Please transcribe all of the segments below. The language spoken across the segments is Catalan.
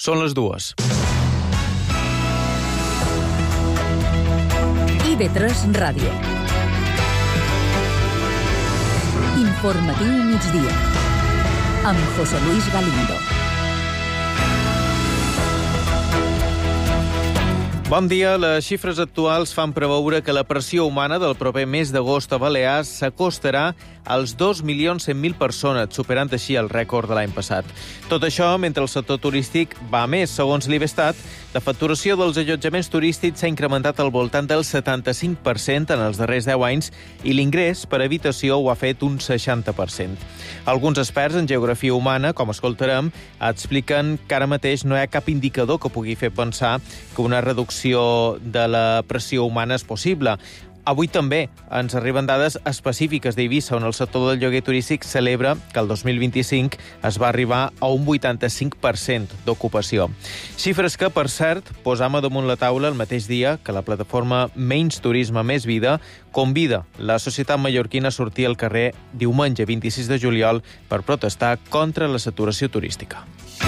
Són les 2. IB3 Ràdio. Informatiu migdia. Amb José Luis Galindo. Bon dia. Les xifres actuals fan preveure que la pressió humana del proper mes d'agost a Balears s'acostarà als 2.100.000 persones, superant així el rècord de l'any passat. Tot això mentre el sector turístic va més. Segons l'Ibestat, la facturació dels allotjaments turístics s'ha incrementat al voltant del 75% en els darrers 10 anys i l'ingrés per habitació ho ha fet un 60%. Alguns experts en geografia humana, com escoltarem, expliquen que ara mateix no hi ha cap indicador que pugui fer pensar que una reducció de la pressió humana és possible. Avui també ens arriben dades específiques d'Eivissa, on el sector del lloguer turístic celebra que el 2025 es va arribar a un 85% d'ocupació. Xifres que, per cert, posam a damunt la taula el mateix dia que la plataforma Menys Turisme, Més Vida convida la societat mallorquina a sortir al carrer diumenge 26 de juliol per protestar contra la saturació turística.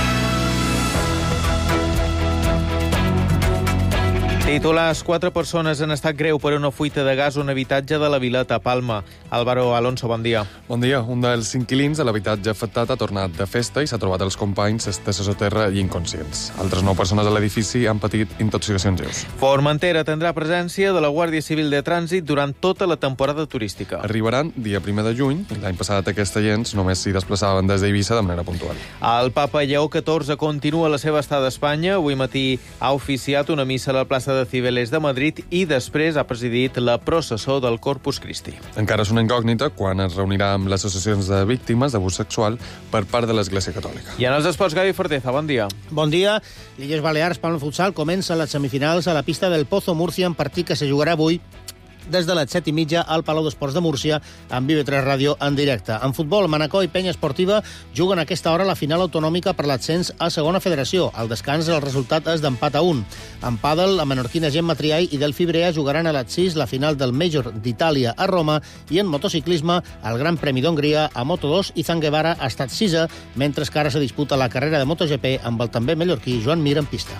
Titulars: 4 persones han estat greu per una fuita de gas a un habitatge de la Vileta, Palma. Álvaro Alonso, bon dia. Bon dia. Un dels inquilins de l'habitatge afectat ha tornat de festa i s'ha trobat els companys esteses a terra i inconscients. Altres 9 persones a l'edifici han patit intoxicacions lleus. Formentera tindrà presència de la Guàrdia Civil de Trànsit durant tota la temporada turística. Arribaran dia 1 de juny. L'any passat aquests agents només s'hi desplaçaven des d'Eivissa de manera puntual. El papa Lleó XIV continua la seva estada a Espanya. Avui matí ha oficiat una missa a la plaça de Cibeles de Madrid i després ha presidit la processó del Corpus Christi. Encara és una incògnita quan es reunirà amb les associacions de víctimes d'abús sexual per part de l'Església Catòlica. I en els esports, Gavi Forteza, bon dia. Bon dia. L'Illes Balears, Palma Futsal, comença les semifinals a la pista del Pozo Múrcia, en partit que se jugarà avui des de les 7:30 al Palau d'Esports de Múrcia, amb IB3 Ràdio en directe. En futbol, Manacor i Penya Esportiva juguen a aquesta hora la final autonòmica per l'ascens a segona federació. Al descans el resultat és d'empat a 1. En pàdel, la menorquina Gemma Triay i Delphi Brea jugaran a les 6 la final del Major d'Itàlia a Roma, i en motociclisme, el Gran Premi d'Hongria a Moto2 i Zanguevara ha estat 6, mentre que ara se disputa la carrera de MotoGP amb el també mallorquí Joan Mir en pista.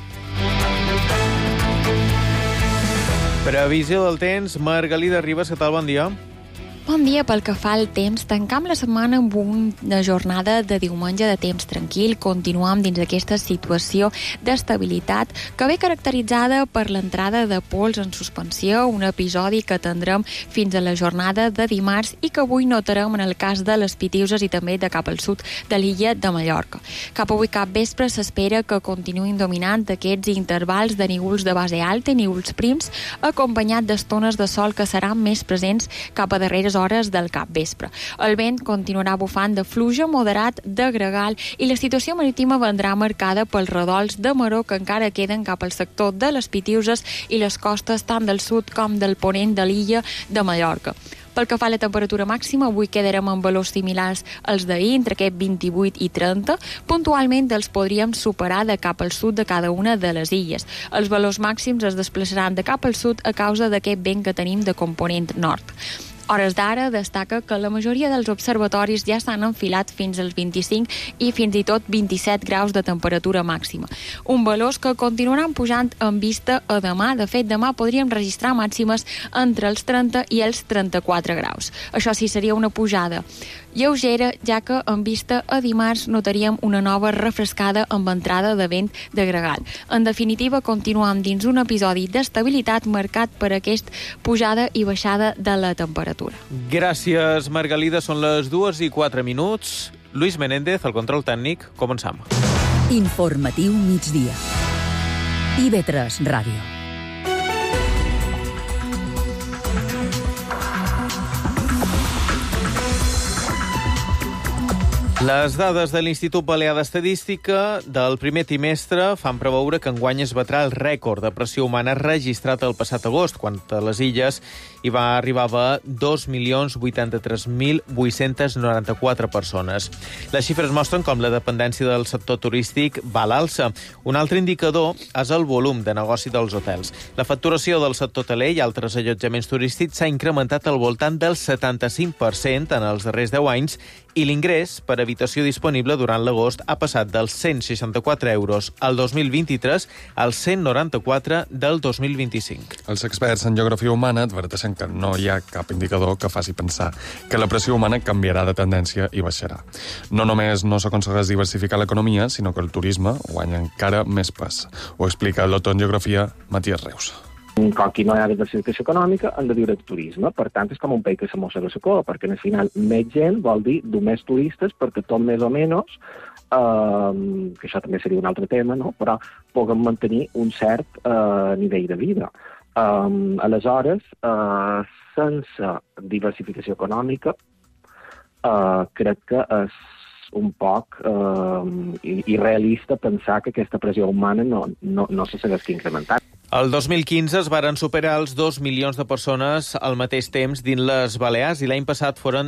Previsió del temps, Margalida Ribas, què tal? Bon dia. Bon dia. Pel que fa al temps, tancam la setmana amb una jornada de diumenge de temps tranquil. Continuam dins d'aquesta situació d'estabilitat que ve caracteritzada per l'entrada de pols en suspensió, un episodi que tindrem fins a la jornada de dimarts i que avui notarem en el cas de les Pitiuses i també de cap al sud de l'illa de Mallorca. Cap avui cap vespre s'espera que continuïn dominant aquests intervals de nívols de base alta i nívols prims, acompanyat d'estones de sol que seran més presents cap a darreres hores del capvespre. El vent continuarà bufant de fluja moderat de gregal i la situació marítima vendrà marcada pels redols de maró que encara queden cap al sector de les Pitiuses i les costes tant del sud com del ponent de l'illa de Mallorca. Pel que fa a la temperatura màxima, avui quedarem amb valors similars als d'ahir, entre aquest 28 i 30. Puntualment els podríem superar de cap al sud de cada una de les illes. Els valors màxims es desplaçaran de cap al sud a causa d'aquest vent que tenim de component nord. Hores d'ara destaca que la majoria dels observatoris ja s'han enfilat fins als 25 i fins i tot 27 graus de temperatura màxima. Un valors que continuaran pujant en vista a demà. De fet, demà podríem registrar màximes entre els 30 i els 34 graus. Això sí, seria una pujada lleugera, ja que en vista a dimarts notaríem una nova refrescada amb entrada de vent de gregal. En definitiva, continuam dins un episodi d'estabilitat marcat per aquesta pujada i baixada de la temperatura. Gràcies, Margalida. Són les 2:04. Luis Menéndez, el control tècnic. Començam. Informatiu migdia. IB3 Ràdio. Les dades de l'Institut Balear d'Estadística del primer trimestre fan preveure que enguany es batrà el rècord de pressió humana registrat el passat agost, quan a les illes hi va arribar a 2.083.894 persones. Les xifres mostren com la dependència del sector turístic va a l'alça. Un altre indicador és el volum de negoci dels hotels. La facturació del sector hoteler i altres allotjaments turístics s'ha incrementat al voltant del 75% en els darrers 10 anys i l'ingrés per habitació disponible durant l'agost ha passat dels 164 euros al 2023 als 194 del 2025. Els experts en geografia humana adverteixen que no hi ha cap indicador que faci pensar que la pressió humana canviarà de tendència i baixarà. No només no s'aconsegueix diversificar l'economia, sinó que el turisme guanya encara més pes. Ho explica l'autor en geografia Matías Reus. Com que no hi ha diversificació econòmica, han de viure de turisme. Per tant, és com un país que se mossega la cua, perquè al final més gent vol dir més turistes, perquè tot més o menys, que això també seria un altre tema, no? Però puguem mantenir un cert nivell de vida. Aleshores, sense diversificació econòmica, crec que és un poc irrealista pensar que aquesta pressió humana no se segueix incrementant. El 2015 es varen superar els 2 milions de persones al mateix temps dins les Balears i l'any passat foren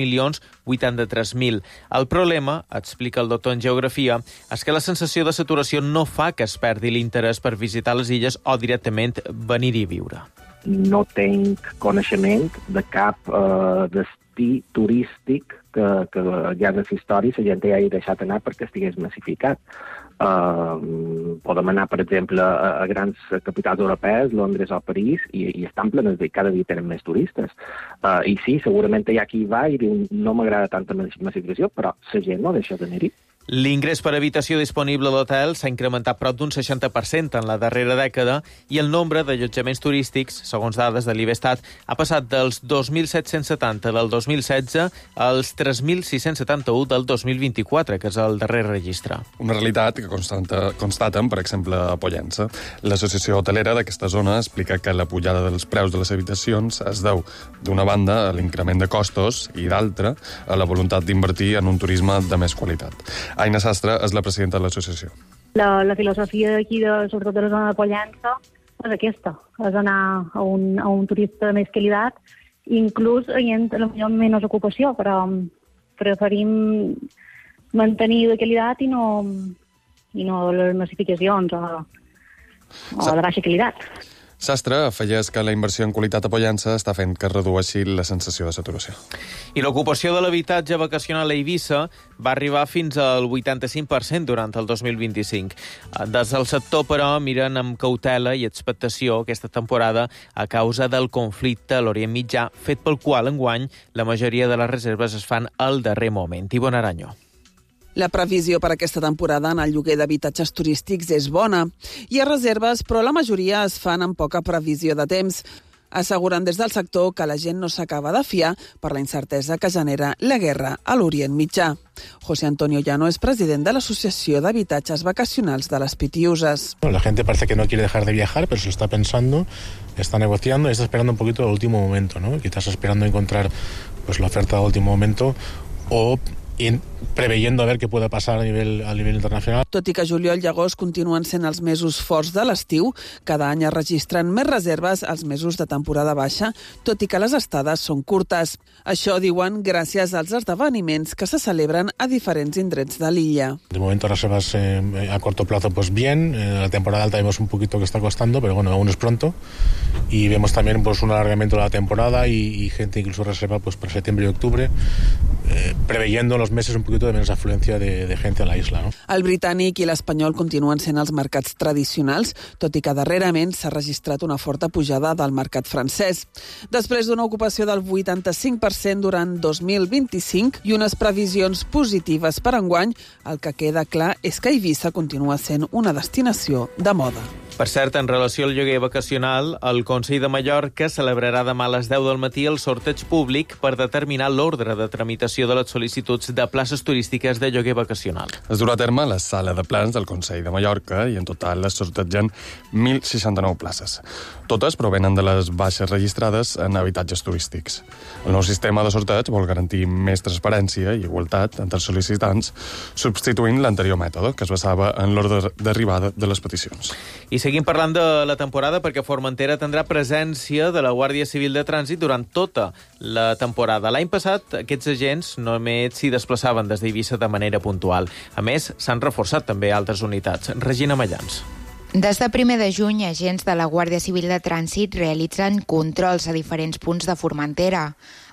2.083.000. El problema, explica el doctor en geografia, és que la sensació de saturació no fa que es perdi l'interès per visitar les illes o directament venir-hi a viure. No tinc coneixement de cap destí turístic que ja de la història la gent hagi deixat anar perquè estigués massificat. Podem anar, per exemple, a grans capitals europees, Londres o París, i estan plenes i cada dia tenen més turistes. I sí, segurament hi ha qui va i diu no m'agrada tanta massificació, però la gent no deixa d'anar-hi. L'ingrés per habitació disponible a l'hotel s'ha incrementat prop d'un 60% en la darrera dècada i el nombre d'allotjaments turístics, segons dades de l'Ivestat, ha passat dels 2.770 del 2016 als 3.671 del 2024, que és el darrer registre. Una realitat que constaten, per exemple, a Pollença. L'associació hotelera d'aquesta zona explica que la pujada dels preus de les habitacions es deu, d'una banda, a l'increment de costos i, d'altra, a la voluntat d'invertir en un turisme de més qualitat. Aina Sastre és la presidenta de l'associació. La filosofia d'aquí, sobretot de la zona de Pollença, és aquesta, és anar a un turista de més qualitat, inclús havent potser menys ocupació, però preferim mantenir la qualitat i no les massificacions o de baixa qualitat. Sastre afegeix que la inversió en qualitat a Pollença està fent que redueixi la sensació de saturació. I l'ocupació de l'habitatge vacacional a Eivissa va arribar fins al 85% durant el 2025. Des del sector, però, miren amb cautela i expectació aquesta temporada a causa del conflicte a l'Orient Mitjà, fet pel qual, enguany, la majoria de les reserves es fan al darrer moment. Ivonne Aranyo. La previsió per aquesta temporada en el lloguer d'habitatges turístics és bona. Hi ha reserves, però la majoria es fan amb poca previsió de temps. Asseguren des del sector que la gent no s'acaba de fiar per la incertesa que genera la guerra a l'Orient Mitjà. José Antonio Llano es president de l'Associació d'Habitatges Vacacionals de les Pitiusas. La gente parece que no quiere dejar de viajar, pero se lo está pensando, está negociando y está esperando un poquito el último momento, ¿no? Quizás esperando encontrar pues la oferta del último momento o preveyendo a ver qué pueda pasar a nivel internacional. Tot i que juliol i agost continuen sent els mesos forts de l'estiu, cada any es registren més reserves als mesos de temporada baixa, tot i que les estades són curtes. Això, diuen, gràcies als esdeveniments que se celebren a diferents indrets de l'illa. De momento reservas a corto plazo pues bien, la temporada alta vemos un poquito que está costando, pero bueno, aún es pronto, y vemos también pues un alargamiento de la temporada y gente incluso reserva pues para septiembre y octubre, preveyendo en los meses un poquito de menos afluencia de gente a la isla, ¿no? El britànic i l'espanyol continuen sent els mercats tradicionals, tot i que darrerament s'ha registrat una forta pujada del mercat francès. Després d'una ocupació del 85% durant 2025 i unes previsions positives per enguany, el que queda clar és que Eivissa continua sent una destinació de moda. Per cert, en relació al lloguer vacacional, el Consell de Mallorca celebrarà demà a les 10 del matí el sorteig públic per determinar l'ordre de tramitació de les sol·licituds de places turístiques de lloguer vacacional. Es durà a terme a la sala de plans del Consell de Mallorca i en total es sortegen 1.069 places. Totes provenen de les baixes registrades en habitatges turístics. El nou sistema de sorteig vol garantir més transparència i igualtat entre els sol·licitants, substituint l'anterior mètode, que es basava en l'ordre d'arribada de les peticions. I seguim parlant de la temporada perquè Formentera tindrà presència de la Guàrdia Civil de Trànsit durant tota la temporada. L'any passat, aquests agents només s'hi desplaçaven des d'Eivissa de manera puntual. A més, s'han reforçat també altres unitats. Regina Mallans. Des de 1 de juny, agents de la Guàrdia Civil de Trànsit realitzen controls a diferents punts de Formentera.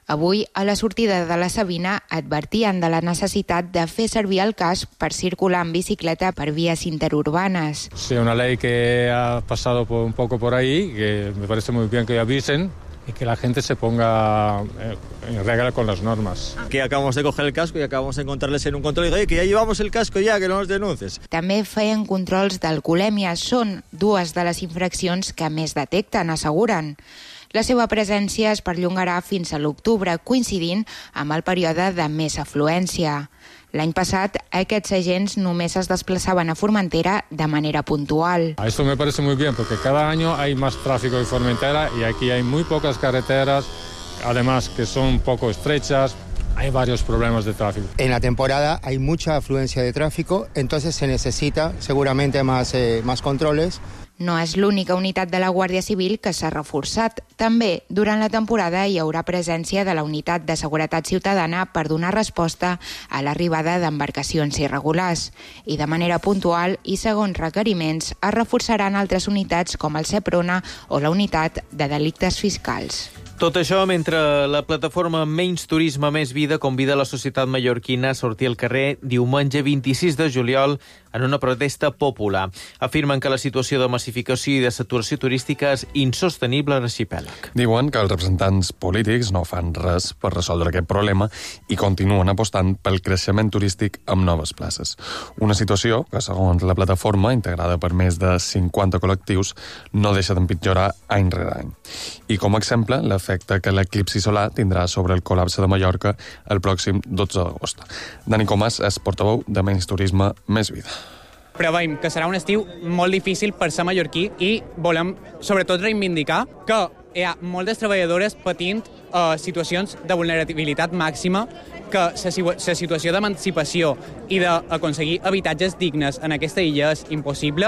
Avui, a la sortida de la Sabina, advertien de la necessitat de fer servir el casc per circular en bicicleta per vías interurbanas. Sí, una ley que ha pasado un poco por ahí, que me parece muy bien que avisen y que la gente se ponga en regla con las normas. Que acabamos de coger el casco y acabamos de encontrarles en un control y digo, oye, que ya llevamos el casco ya, que no nos denuncies. També feien controls d'alcoholèmia. Són dues de les infraccions que més detecten, asseguren. La seva presència es perllongarà fins a l'octubre, coincidint amb el període de més afluència. L'any passat, aquests agents només es desplaçaven a Formentera de manera puntual. Esto me parece muy bien, porque cada año hay más tráfico en Formentera y aquí hay muy pocas carreteras, además que son un poco estrechas, hay varios problemas de tráfico. En la temporada hay mucha afluencia de tráfico, entonces se necesita seguramente más controles. No és l'única unitat de la Guàrdia Civil que s'ha reforçat. També, durant la temporada, hi haurà presència de la Unitat de Seguretat Ciutadana per donar resposta a l'arribada d'embarcacions irregulars. I de manera puntual i segons requeriments es reforçaran altres unitats com el CEPRONA o la Unitat de Delictes Fiscals. Tot això mentre la plataforma Menys Turisme, Més Vida convida la societat mallorquina a sortir al carrer diumenge 26 de juliol en una protesta popular. Afirmen que la situació de massificació i de saturació turística és insostenible a l'arxipèlag. Diuen que els representants polítics no fan res per resoldre aquest problema i continuen apostant pel creixement turístic amb noves places. Una situació que, segons la plataforma, integrada per més de 50 col·lectius, no deixa d'empitjorar any rere any. I com a exemple, l'efecte que l'eclipsi solar tindrà sobre el col·lapse de Mallorca el pròxim 12 d'agost. Dani Comas és portaveu de Menys Turisme, Més Vida. Preveiem que serà un estiu molt difícil per ser mallorquí i volem, sobretot, reivindicar que hi ha moltes treballadores patint situacions de vulnerabilitat màxima, que la situació d'emancipació i d'aconseguir habitatges dignes en aquesta illa és impossible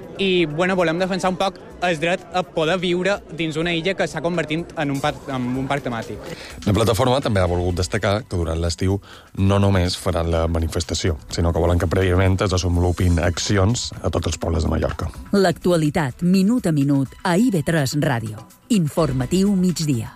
i volem defensar un poc el dret a poder viure dins una illa que s'ha convertit en un parc temàtic. La plataforma també ha volgut destacar que durant l'estiu no només faran la manifestació, sinó que volen que prèviament es desenvolupin accions a tots els pobles de Mallorca. L'actualitat, minut a minut, a IB3 Ràdio. Informatiu migdia.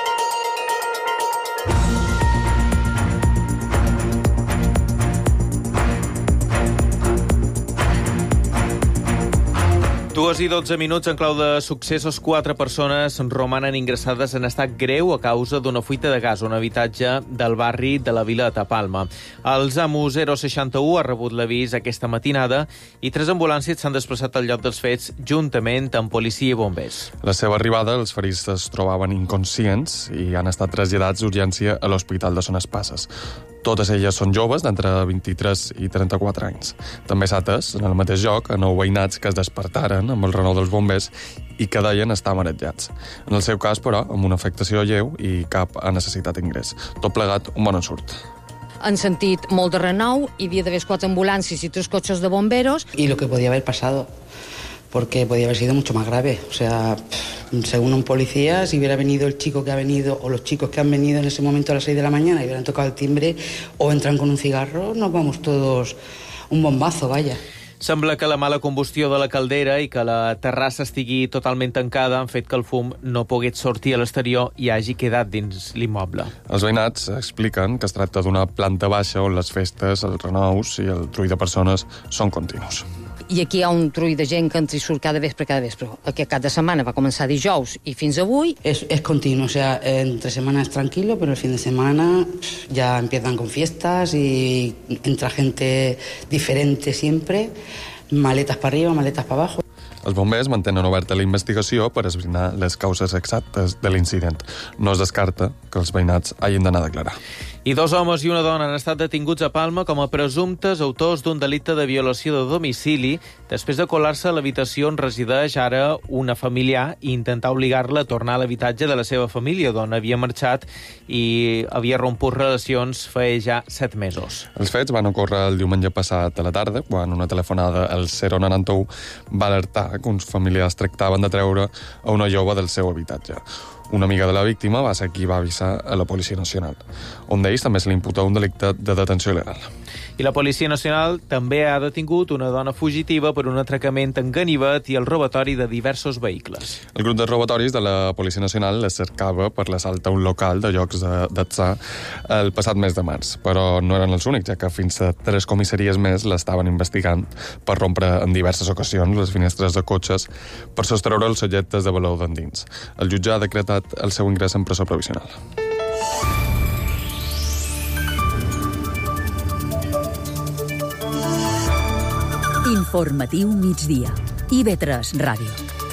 Dues i 12 minuts en clau de successos. 4 persones romanen ingressades en estat greu a causa d'una fuita de gas a un habitatge del barri de la Vila de Tapalma. El SAMU 061 ha rebut l'avís aquesta matinada i 3 ambulàncies s'han desplaçat al lloc dels fets juntament amb policia i bombers. A la seva arribada, els ferits es trobaven inconscients i han estat traslladats d'urgència a l'Hospital de Son Espasses. Totes elles són joves d'entre 23 i 34 anys. També s'ha atès, en el mateix lloc, a 9 veïnats que es despertaren amb el renou dels bombers i que deien estar marejats. En el seu cas, però, amb una afectació lleu i cap ha necessitat ingrés. Tot plegat, un bon ensurt. Han sentit molt de renou, hi havia d'haver 4 ambulàncies i 3 cotxes de bomberos. Y lo que podía haber pasado, porque podía haber sido mucho más grave. O sea, según un policía, si hubiera venido el chico que ha venido o los chicos que han venido en ese momento a las 6 de la mañana y hubieran tocado el timbre o entran con un cigarro, nos vamos todos un bombazo, vaya. Sembla que la mala combustió de la caldera i que la terrassa estigui totalment tancada han fet que el fum no pogués sortir a l'exterior i hagi quedat dins l'immoble. Els veïnats expliquen que es tracta d'una planta baixa on les festes, els renous i el trull de persones són continus. I aquí hi ha un trull de gent que entra i surt cada vespre. Aquest cap de setmana va començar dijous i fins avui. Es continuo, o sea, entre semana es tranquilo, pero el fin de semana ya empiezan con fiestas y entra gente diferente siempre, maletas para arriba, maletas para abajo. Els bombers mantenen oberta la investigació per esbrinar les causes exactes de l'incident. No es descarta que els veïnats hagin d'anar a declarar. I 2 homes i una dona han estat detinguts a Palma com a presumptes autors d'un delicte de violació de domicili després de colar-se a l'habitació on resideix ara una familiar i intentar obligar-la a tornar a l'habitatge de la seva família, d'on havia marxat i havia romput relacions fa ja 7 mesos. Els fets van ocórrer el diumenge passat a la tarda, quan una telefonada al 091 va alertar que uns familiars tractaven de treure a una jove del seu habitatge. Una amiga de la víctima va ser qui va avisar a la Policia Nacional. Un d'ells també se li imputa un delicte de detenció il·legal. I la Policia Nacional també ha detingut una dona fugitiva per un atracament en ganivet i el robatori de diversos vehicles. El grup de robatoris de la Policia Nacional les cercava per l'assalt a un local de llocs d'atzar el passat mes de març, però no eren els únics, ja que fins a 3 comissaries més l'estaven investigant per rompre en diverses ocasions les finestres de cotxes per sostreure els objectes de valor d'endins. El jutge ha decretat el seu ingrés en presó provisional. Informatiu migdia. IB3 Ràdio.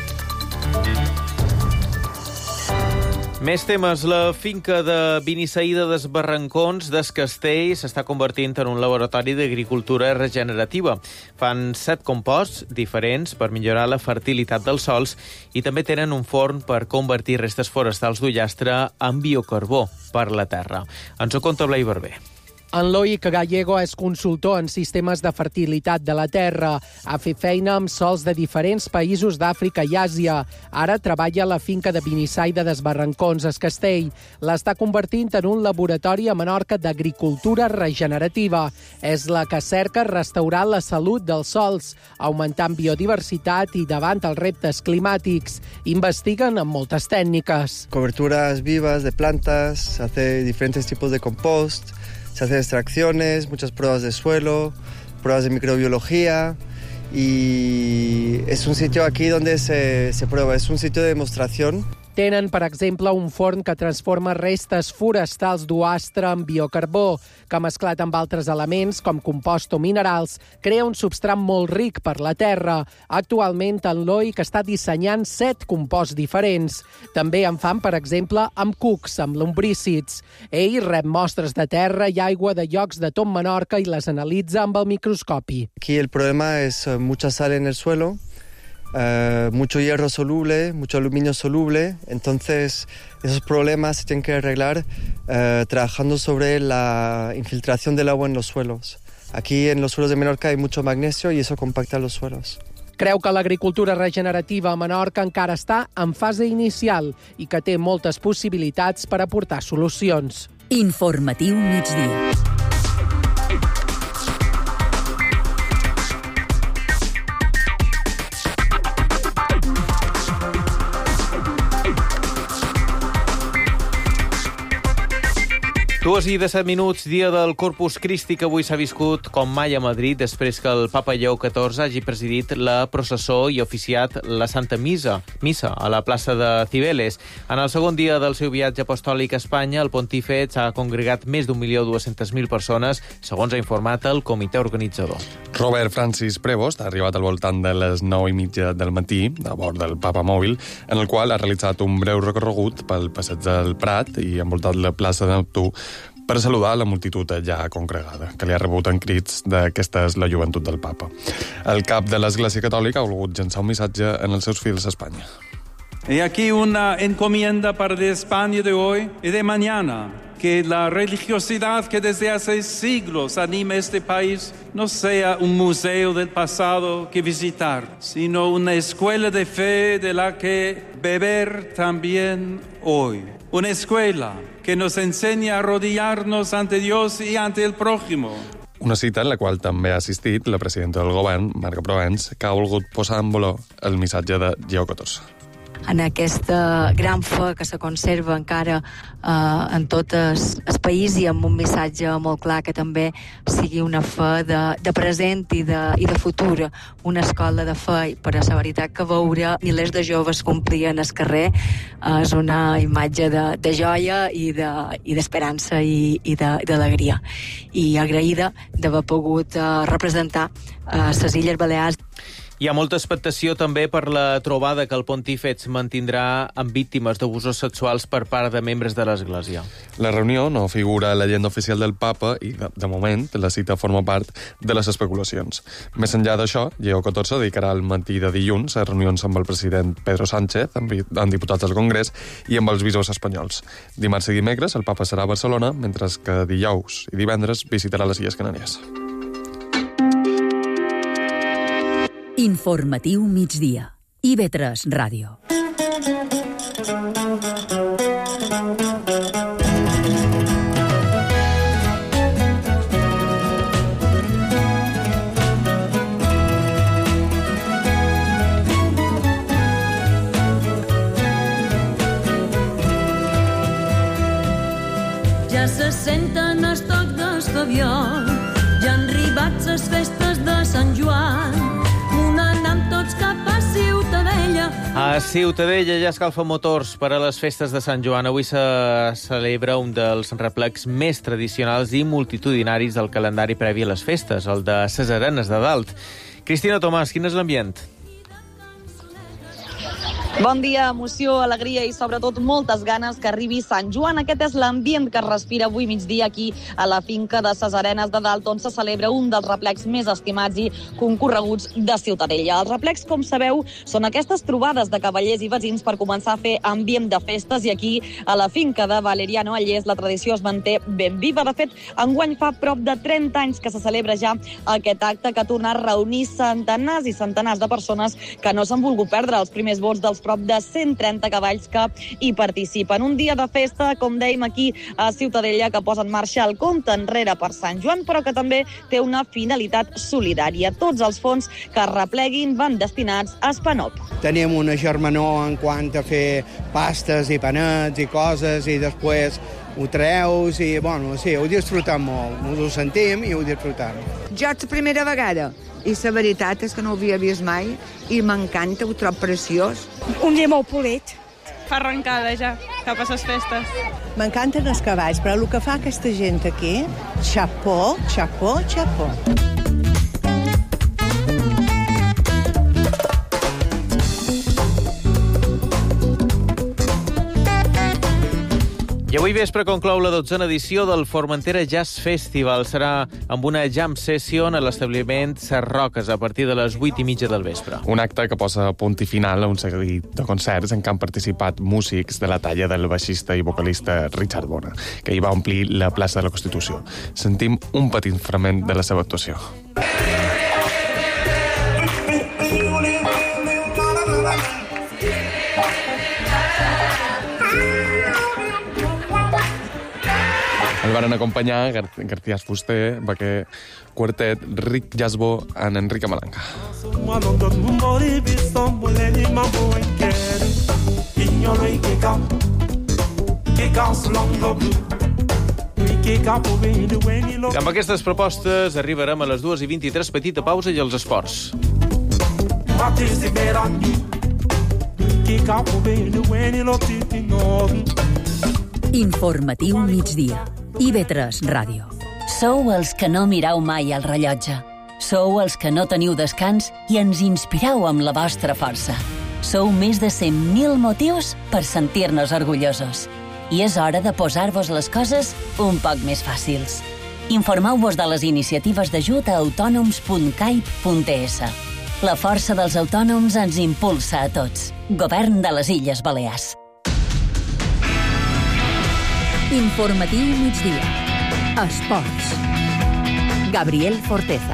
Més temes. La finca de Binissaïda des Barrancons des Castell s'està convertint en un laboratori d'agricultura regenerativa. Fan 7 composts diferents per millorar la fertilitat dels sols i també tenen un forn per convertir restes forestals d'ullastre en biocarbó per la terra. Ens ho conta Blai Barber. En Loic Gallego és consultor en sistemes de fertilitat de la terra. Ha fet feina amb sols de diferents països d'Àfrica i Àsia. Ara treballa a la finca de Binissaïda des Barrancons, a Castell. L'està convertint en un laboratori a Menorca d'agricultura regenerativa. És la que cerca restaurar la salut dels sols, augmentant biodiversitat i davant els reptes climàtics. Investiguen amb moltes tècniques. Coberturas vivas de plantas, se hace diferentes tipos de compost, se hacen extracciones, muchas pruebas de suelo, pruebas de microbiología y es un sitio aquí donde se prueba, es un sitio de demostración. Tenen, per exemple, un forn que transforma restes forestals d'ullastre en biocarbó, que mesclat amb altres elements, com compost o minerals, crea un substrat molt ric per la terra. Actualment, en Loic està dissenyant 7 composts diferents. També en fan, per exemple, amb cucs, amb lumbrícids. Ell rep mostres de terra i aigua de llocs de tot Menorca i les analitza amb el microscopi. Aquí el problema es mucha sal en el suelo, mucho hierro soluble, mucho aluminio soluble, entonces esos problemas se tienen que arreglar trabajando sobre la infiltración del agua en los suelos. Aquí en los suelos de Menorca hay mucho magnesio y eso compacta los suelos. Creu que l'agricultura regenerativa a Menorca encara està en fase inicial i que té moltes possibilitats per aportar solucions. Informatiu migdia. Dues i 17 minuts, dia del Corpus Christi, que avui s'ha viscut com mai a Madrid després que el papa Lleó XIV hagi presidit la processó i oficiat la Santa Missa a la plaça de Cibeles. En el segon dia del seu viatge apostòlic a Espanya, el pontífex ha congregat més d'1.200.000 persones, segons ha informat el comitè organitzador. Robert Francis Prevost ha arribat al voltant de les 9:30 del matí, a bord del Papa Mòbil, en el qual ha realitzat un breu recorregut pel passeig del Prat i ha envoltat la plaça de Neptú per saludar la multitud ja congregada, que li ha rebut en crits de aquesta és la joventut del papa. El cap de l'Església Catòlica ha volgut llançar un missatge en els seus fils a Espanya. He aquí una encomienda para de España de hoy y de mañana, que la religiosidad que desde hace siglos anima este país no sea un museo del pasado que visitar, sino una escuela de fe de la que beber también hoy. Una escuela que nos enseña a arrodillarnos ante Dios y ante el prójimo. Una cita en la qual també ha assistit la presidenta del govern, Marga Provence, que ha volgut posar en valor el missatge de Lleó XIV. En aquesta gran fe que se conserva encara en tot el país i amb un missatge molt clar que també sigui una fe de present i de futur, una escola de fe, però la veritat que veure milers de joves complien el carrer és una imatge de joia i d'esperança i d'alegria. I agraïda d'haver pogut representar les Illes Balears. Hi ha molta expectació també per la trobada que el pontífex mantindrà amb víctimes d'abusos sexuals per part de membres de l'Església. La reunió no figura a l'agenda oficial del papa i, de moment, la cita forma part de les especulacions. Més enllà d'això, Lleó XIV dedicarà el matí de dilluns a reunions amb el president Pedro Sánchez, amb diputats del Congrés i amb els bisbes espanyols. Dimarts i dimecres el papa serà a Barcelona, mentre que dijous i divendres visitarà les Illes Canàries. Informatiu migdia. IB3 Ràdio. A Ciutadella ja escalfa motors per a les festes de Sant Joan. Avui se celebra un dels replecs més tradicionals i multitudinaris del calendari previ a les festes, el de ses Arenes de Dalt. Cristina Tomàs, quin és l'ambient? Bon dia, emoció, alegria i sobretot moltes ganes que arribi Sant Joan. Aquest és l'ambient que es respira avui migdia aquí a la finca de ses Arenes de Dalt, on se celebra un dels replecs més estimats i concorreguts de Ciutadella. Els replecs, com sabeu, són aquestes trobades de cavallers i veïns per començar a fer ambient de festes, i aquí, a la finca de Valeriano Allés, la tradició es manté ben viva. De fet, enguany fa prop de 30 anys que se celebra ja aquest acte que ha tornat a reunir centenars i centenars de persones que no s'han volgut perdre els primers vots dels prop de 130 cavalls que hi participen. Un dia de festa, com dèiem aquí a Ciutadella, que posa en marxa el compte enrere per Sant Joan, però que també té una finalitat solidària. Tots els fons que es repleguin van destinats a Spanop. Tenim una germanor en quant a fer pastes i panets i coses, i després ho treus i, bueno, sí, ho disfrutem molt. Ens ho sentim i ho disfrutem. Jo és la primera vegada i la veritat és que no ho havia vist mai i m'encanta, ho trobo preciós. Un dia molt polit. Fa arrencada ja, cap a les festes. M'encanten els cavalls, però el que fa aquesta gent aquí, xapó, xapó, xapó. I avui vespre conclou la 12a edició del Formentera Jazz Festival. Serà amb una jam session a l'establiment Ses Roques a partir de les 8:30 del vespre. Un acte que posa punt i final a un seguit de concerts en què han participat músics de la talla del baixista i vocalista Richard Bona, que hi va omplir la plaça de la Constitució. Sentim un petit fragment de la seva actuació. El van acompanyar García Fuster, Baquer, Quartet, Rick Jasbo en Enrique Malanga. Amb aquestes propostes arribarem a les 2:23, petita pausa i els esports. Informatiu migdia. IB3 Ràdio. Sou els que no mireu mai el rellotge. Sou els que no teniu descans i ens inspireu amb la vostra força. Sou més de 100.000 motius per sentir-nos orgullosos. I és hora de posar-vos les coses un poc més fàcils. Informeu-vos de les iniciatives d'ajut a autònoms.caip.es. La força dels autònoms ens impulsa a tots. Govern de les Illes Balears. Informatiu migdia. Esports. Gabriel Forteza.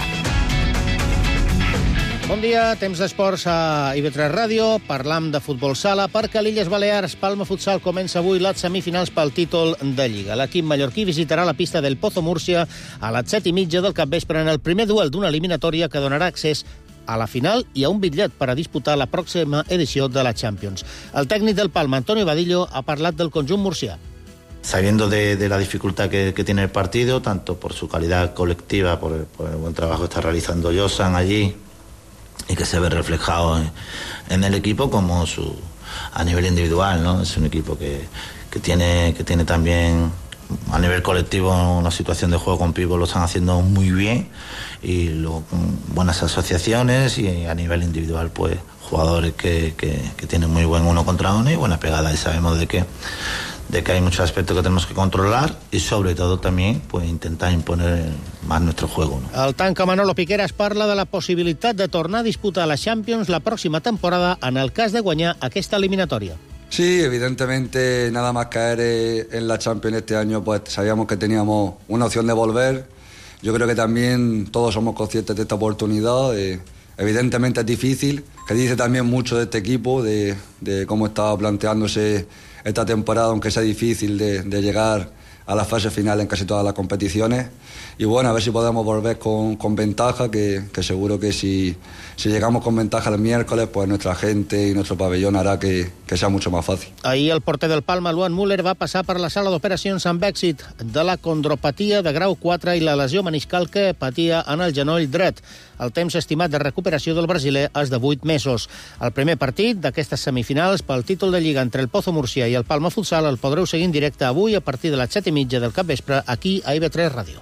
Bon dia, temps d'esports a IB3 Ràdio. Parlam de futbol sala perquè a l'Illes Balears Palma Futsal comença avui les semifinals pel títol de Lliga. L'equip mallorquí visitarà la pista del Pozo Múrcia a les 7:30 del capvespre en el primer duel d'una eliminatòria que donarà accés a la final i a un bitllet per a disputar la pròxima edició de la Champions. El tècnic del Palma, Antonio Vadillo, ha parlat del conjunt murcià. Sabiendo de la dificultad que tiene el partido, tanto por su calidad colectiva, por el buen trabajo que está realizando Josan allí y que se ve reflejado en el equipo, como a nivel individual, ¿no? Es un equipo que tiene también a nivel colectivo una situación de juego con pívot, lo están haciendo muy bien, y luego con buenas asociaciones, y a nivel individual pues jugadores que tienen muy buen uno contra uno y buena pegada, y sabemos de que hay muchos aspectos que tenemos que controlar y sobre todo también pues intentar imponer más nuestro juego, ¿no? El tanca Manolo Piqueras parla de la possibilitat de tornar a disputar la Champions la próxima temporada en el cas de guanyar aquesta eliminatòria. Sí, evidentemente nada más caer en la Champions este año pues sabíamos que teníamos una opción de volver. Yo creo que también todos somos conscientes de esta oportunidad. Evidentemente es difícil, que dice también mucho de este equipo, de cómo estaba planteándose esta temporada, aunque sea difícil de llegar a la fase final en casi todas las competiciones. Y bueno, a ver si podemos volver con ventaja, que seguro que si llegamos con ventaja el miércoles, pues nuestra gente y nuestro pabellón hará que sea mucho más fácil. Ahir el porter del Palma, Luan Müller, va passar per la sala d'operacions amb èxit de la condropatia de grau 4 i la lesió meniscal que patia en el genoll dret. El temps estimat de recuperació del brasiler és de 8 mesos. El primer partit d'aquestes semifinals pel títol de Lliga entre el Pozo Murcia i el Palma Futsal el podreu seguir en directe avui a partir de les 7:30 del capvespre aquí a IB3 Ràdio.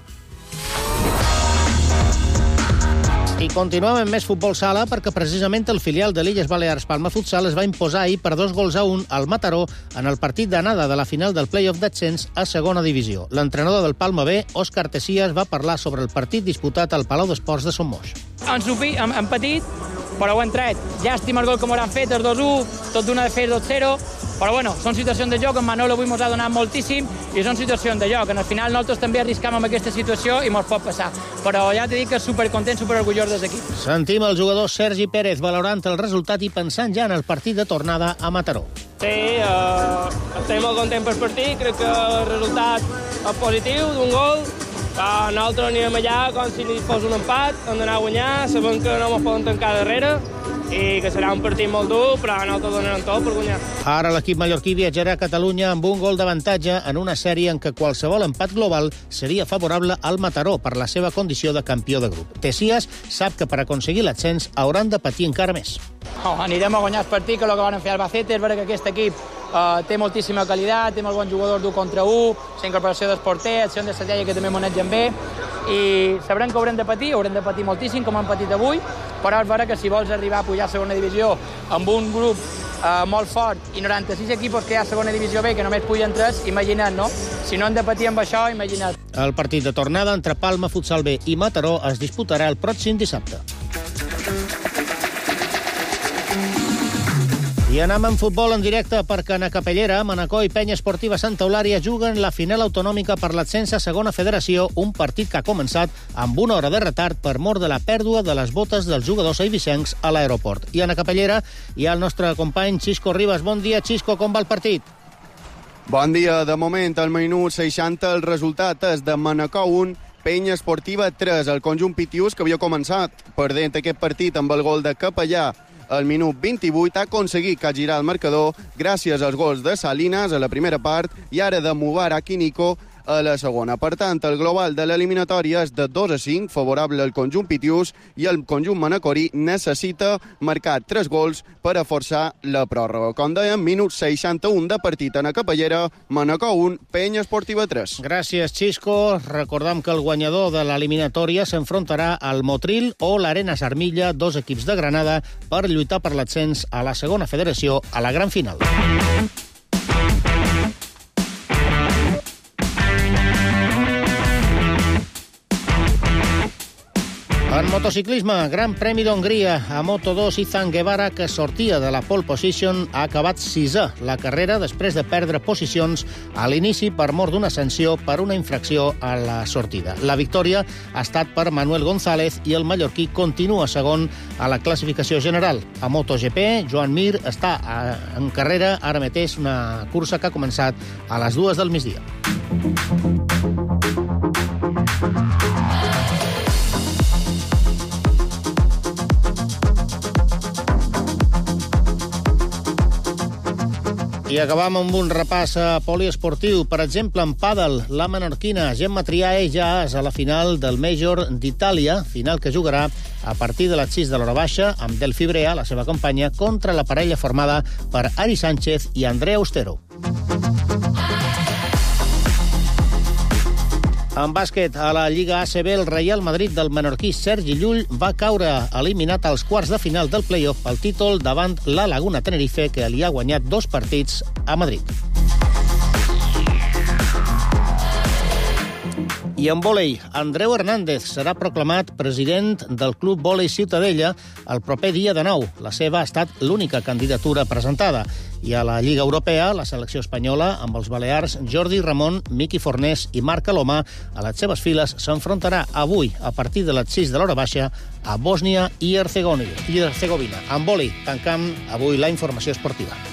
I continuem amb més futbol sala perquè precisament el filial de l'Illes Balears Palma Futsal es va imposar ahir per 2-1 al Mataró en el partit d'anada de la final del play-off d'ascens a segona divisió. L'entrenador del Palma B, Òscar Tessias, va parlar sobre el partit disputat al Palau d'Esports de Son Moix. Han patit, però ho han tret. Llàstima el gol que m'hauran fet, el 2-1, tot d'una de fer 2-0, però bueno, són situacions de joc, en Manolo avui ens ha donat moltíssim i són situacions de joc. En el final nosaltres també arriscam amb aquesta situació i ens pot passar. Però ja t'he dit que supercontent, superorgullós des d'aquí. Sentim el jugador Sergi Pérez valorant el resultat i pensant ja en el partit de tornada a Mataró. Sí, estem molt contents pel partit, crec que el resultat és positiu, d'un gol. Nosaltres anirem allà com si fos un empat, hem d'anar a guanyar, sabem que no ens poden tancar darrere i que serà un partit molt dur, però nosaltres donarem tot per guanyar. Ara l'equip mallorquí viatjarà a Catalunya amb un gol d'avantatge en una sèrie en què qualsevol empat global seria favorable al Mataró per la seva condició de campió de grup. Tessias sap que per aconseguir l'ascens hauran de patir encara més. Anirem a guanyar el partit, que el que van fer Albacete, és vera que aquest equip té moltíssima qualitat, té molt bons jugadors d'1 contra 1, la incorporació dels porters, acció de Satella que també manegen bé, i sabrem que haurem de patir moltíssim, com han patit avui, però és vera que si vols arribar a pujar a segona divisió amb un grup molt fort i 96 equipos que hi ha a segona divisió B, que només pugen 3, imagina't, no? Si no hem de patir amb això, imagina't. El partit de tornada entre Palma Futsal B i Mataró es disputarà el pròxim dissabte. I anem en futbol en directe perquè a Capellera, Manacor i Penya Esportiva Santa Eulària juguen la final autonòmica per l'ascens a segona federació, un partit que ha començat amb una hora de retard per mor de la pèrdua de les botes dels jugadors eivissencs a l'aeroport. I a Capellera hi ha el nostre company Xisco Ribas. Bon dia, Xisco, com va el partit? Bon dia. De moment, al minut 60, el resultat és de Manacor 1, Penya Esportiva 3. El conjunt pitius, que havia començat perdent aquest partit amb el gol de Capellà al minut 28, ha aconseguit capgirar el marcador gràcies als gols de Salinas a la primera part i ara de Mubarak i Nico a la segona. Per tant, el global de l'eliminatòria és de 2-5, favorable al conjunt pitius, i el conjunt manacorí necessita marcar 3 gols per a forçar la pròrroga. Com dèiem, minut 61 de partit en a Capellera, Manacor 1, Penya Esportiva 3. Gràcies, Xisco. Recordam que el guanyador de l'eliminatòria s'enfrontarà al Motril o l'Arena Sarmilla, 2 equips de Granada, per lluitar per l'ascens a la segona federació a la gran final. En motociclisme, Gran Premi d'Hongria, a Moto2, Izan Guevara, que sortia de la pole position, ha acabat 6è la carrera després de perdre posicions a l'inici per mort d'una sanció per una infracció a la sortida. La victòria ha estat per Manuel González i el mallorquí continua segon a la classificació general. A MotoGP, Joan Mir està en carrera ara mateix, una cursa que ha començat a les 2 del migdia. I acabam amb un repàs poliesportiu. Per exemple, en pàdel, la menorquina Gemma Triae ja és a la final del Major d'Itàlia, final que jugarà a partir de les 6 de l'hora baixa amb Delphi Brea, la seva companya, contra la parella formada per Ari Sánchez i Andrea Austero. En bàsquet, a la Lliga ACB, el Real Madrid del menorquí Sergi Llull va caure eliminat als quarts de final del play-off pel títol davant la Laguna Tenerife, que li ha guanyat 2 partits a Madrid. I en vòlei, Andreu Hernández serà proclamat president del Club Vòlei Ciutadella el proper dia de 9. La seva ha estat l'única candidatura presentada. I a la Lliga Europea, la selecció espanyola, amb els balears Jordi Ramon, Miqui Fornés i Marc Alomà, a les seves files s'enfrontarà avui, a partir de les 6 de l'hora baixa, a Bòsnia i Hercegovina. En vòlei, tancam avui la informació esportiva.